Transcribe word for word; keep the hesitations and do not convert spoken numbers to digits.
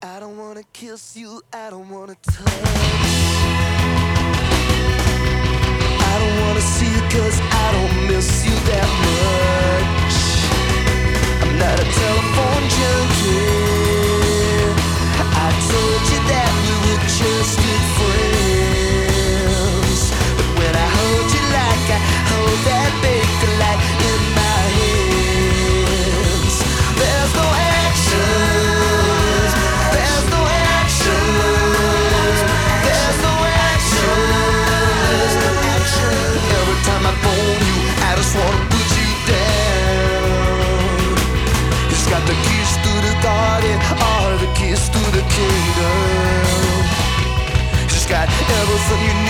I don't wanna kiss you, I don't wanna touch. I don't wanna see you cause I don't miss you that much. I'm not a telephone junkie. I told you that we were just good friends, but when I hold you like I hold that baker light in my hands, there's no action. There's no action. There's no action. There's no action. Every time I phone you, I just wanna put you down. He's got the keys to the garden, all the keys to the kingdom. She's got everything you need.